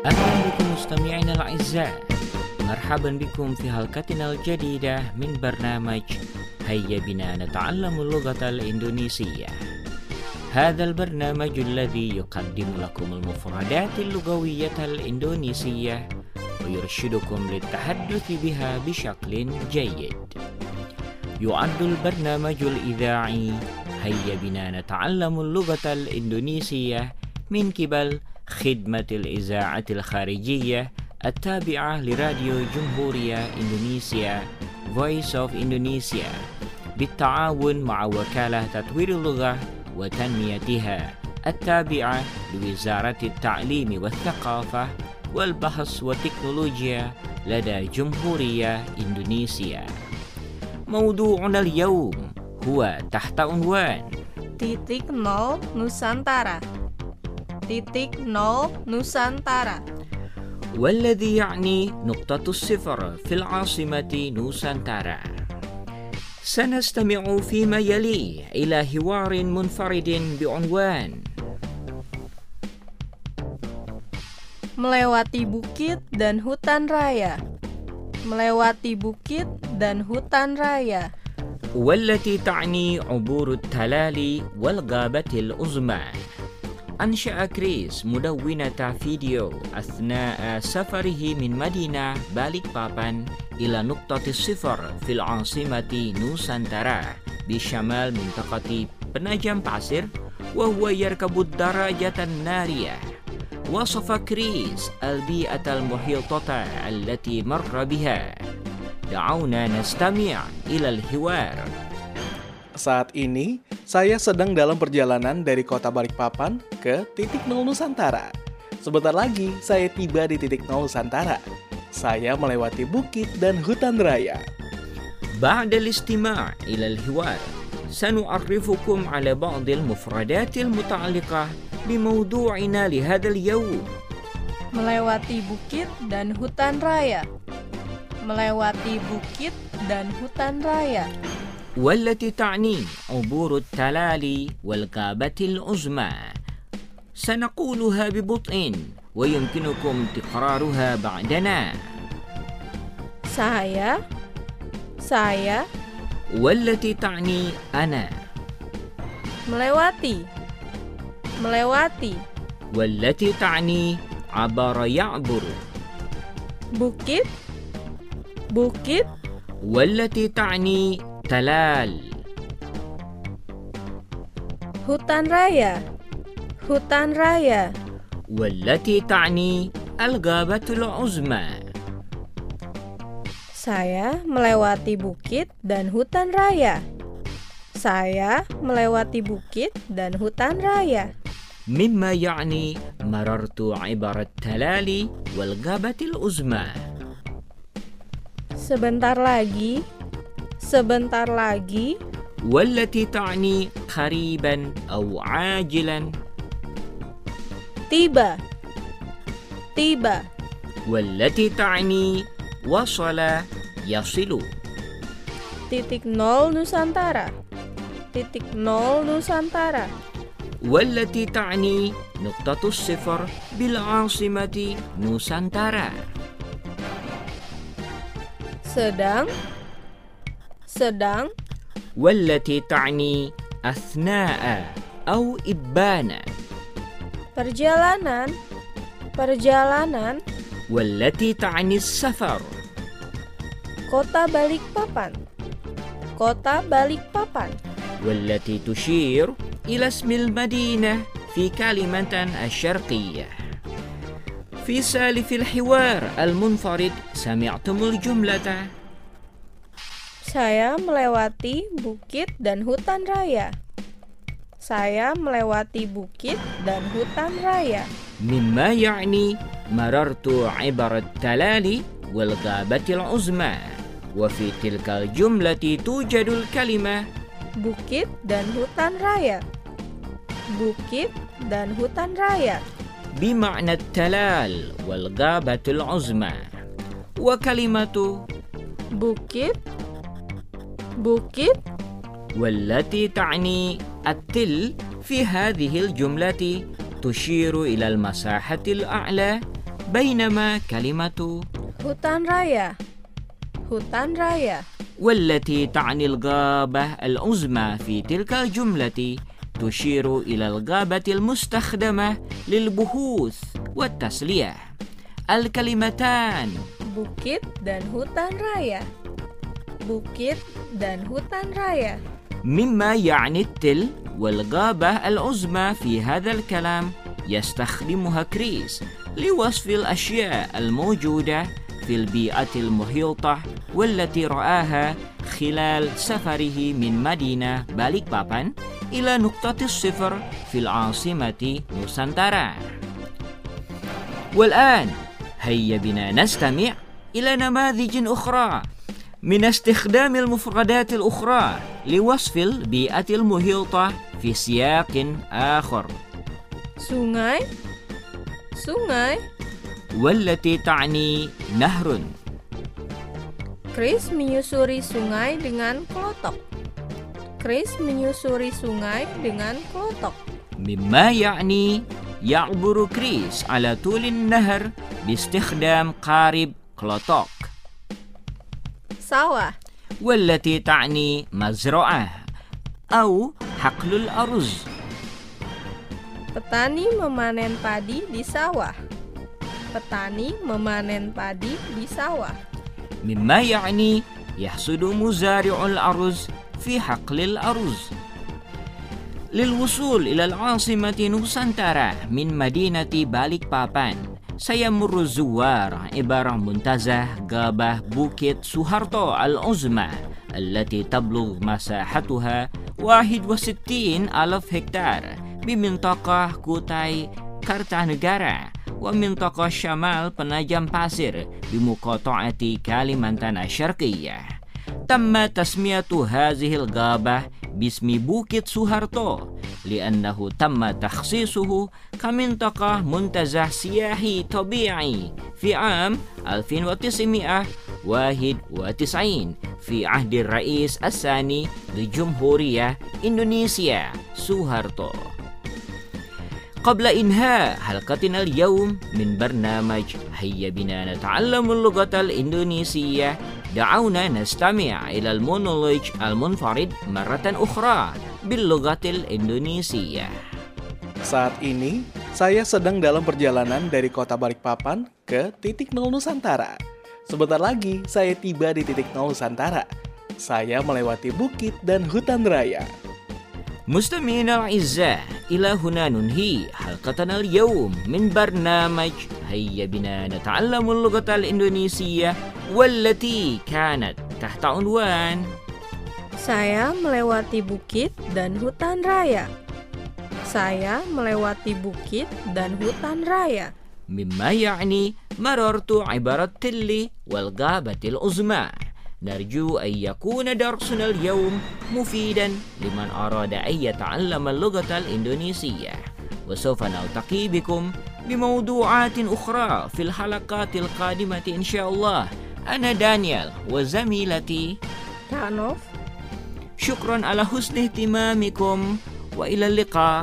أهلا بكم مستمعينا الأعزاء، مرحبا بكم في حلقتنا الجديدة من برنامج هيا بنا نتعلم اللغة الإندونيسية. هذا البرنامج الذي يقدم لكم المفردات اللغوية الإندونيسية ويرشدكم للتحدث بها بشكل جيد. يعد البرنامج الإذاعي هيا بنا نتعلم اللغة الإندونيسية من قبل خدمة الإذاعة الخارجية التابعة لراديو جمهورية إندونيسيا Voice of Indonesia بالتعاون مع وكالة تطوير اللغة وتنميتها التابعة لوزارة التعليم والثقافة والبحث والتكنولوجيا لدى جمهورية إندونيسيا. موضوعنا اليوم هو تحت عنوان Titik nol Nusantara. Titik nol Nusantara. والذي يعني نقطة الصفر في العاصمة نوسانتارا. سنستمع فيما يلي إلى حوار منفرد بعنوان Melewati bukit dan hutan raya. Melewati bukit dan hutan raya. والتي تعني عبور التلال والغابة العظمى. أنشأ كريس مدونة فيديو أثناء سفره من مدينة باليكبابان إلى نقطة الصفر في العاصمة نوسانتارا بشمال منطقة penajam pasir وهو يركب الدراجة النارية. وصف كريس البيئة المحيطة التي مر بها. دعونا نستمع إلى الحوار. Saat ini, saya sedang dalam perjalanan dari kota Balikpapan ke titik nol Nusantara. Sebentar lagi, saya tiba di titik nol Nusantara. Saya melewati bukit dan hutan raya. بعد الاستماع إلى الحوار سنعرفكم على بعض المفردات المتعلقة بموضوعنا لهذا اليوم. Melewati bukit dan hutan raya. Melewati bukit dan hutan raya. والتي تعني عبور التلال والغابة العظمى. سنقولها ببطء ويمكنكم تكرارها بعدنا. Saya. والتي تعني أنا. Melewati. والتي تعني عبر يعبر. Bukit. والتي تعني تلال. Hutan raya. والتي تعني الغابة العظمى. Saya melewati bukit dan hutan raya. Saya melewati bukit dan hutan raya. مما يعني مررت عبر التلال والغابة العظمى. Sebentar lagi. والتي تعني قريبا أو عاجلا. Tiba. والتي تعني وصل يصل. Titik nol Nusantara. والتي تعني نقطة الصفر بالعاصمة نوسانتارا. Sedang. والتي تعني أثناء أو إبان. Perjalanan. والتي تعني السفر. Kota Balikpapan. والتي تشير إلى اسم المدينة في كلمة الشرقية. في سالف الحوار المنفرد سمعتم الجملة Saya melewati bukit dan hutan raya. مما يعني مررت عبر التلال والغابة العظمى. وفي تلك الجملة توجد الكلمة bukit dan hutan raya. بمعنى التلال والغابة العظمى. وكلمة bukit والتي تعني التل في هذه الجملة تشير إلى المساحة الأعلى بينما كلمة hutan raya. Hutan raya. والتي تعني الغابة العظمى في تلك الجملة تشير إلى الغابة المستخدمة للبحوث والتسلية. الكلمتان Bukit dan hutan raya. Bukit dan hutan raya. مما يعني التل والغابة العظمى في هذا الكلام يستخدمها كريس لوصف الأشياء الموجودة في البيئة المحيطة والتي رآها خلال سفره من مدينة باlikpapan إلى نقطة الصفر في العاصمة نوسانتارا. والآن هيا بنا نستمع إلى نماذج أخرى من استخدام المفردات الأخرى لوصف البيئة المحيطة في سياق آخر. Sungai. Sungai. والتي تعني نهر. Chris menyusuri sungai dengan kelotok. Chris menyusuri sungai dengan kelotok. مما يعني يعبر كريس على طول النهر باستخدام قارب كلوتوك. Sawah. والتي تعني مزرعة أو حقل الأرز. Petani memanen padi di sawah. Petani memanen padi di sawah. مما يعني يحصد مزارع الأرز في حقل الأرز. للوصول إلى العاصمة نوسانتارا من مدينة باlikpapan سيمر الزوار عبر منتزه غابة بوكيت سوهارتو العظمى التي تبلغ مساحتها 61,000 هكتار بمنطقة كوتاي كارتانegara ومنطقة شمال penajam pasir بمقاطعة كاليمانتان الشرقية. تم تسمية هذه الغابة باسم بوكيت سوهارتو لأنه تم تخصيصه كمنطقة منتزه سياحي طبيعي في عام 1991 في عهد الرئيس الثاني لجمهورية إندونيسيا سوهارتو. قبل إنهاء حلقتنا اليوم من برنامج هيا بنا نتعلم اللغة الإندونيسية، دعونا نستمع إلى المونولوج المنفرد مرة أخرى باللغة الإندونيسية. Saat ini, saya sedang dalam perjalanan dari kota Balikpapan ke titik nol Nusantara. Sebentar lagi, saya tiba di titik nol Nusantara. Saya melewati bukit dan hutan raya. مستمعينا الأعزاء، إلى هنا ننهي حلقتنا اليوم من برنامج هيا بنا نتعلم اللغة الإندونيسية، والتي كانت تحت عنوان Saya melewati bukit dan hutan raya. Saya melewati bukit dan hutan raya. مما يعني مررت عبر التل والغابة العظمى. نرجو أن يكون درسنا اليوم مفيدا لمن أراد أن يتعلم اللغة الإندونيسية، وسوف نلتقي بكم بموضوعات أخرى في الحلقات القادمة إن شاء الله. أنا دانيال وزميلتي Ranov. شكرا على حسن اهتمامكم، وإلى اللقاء.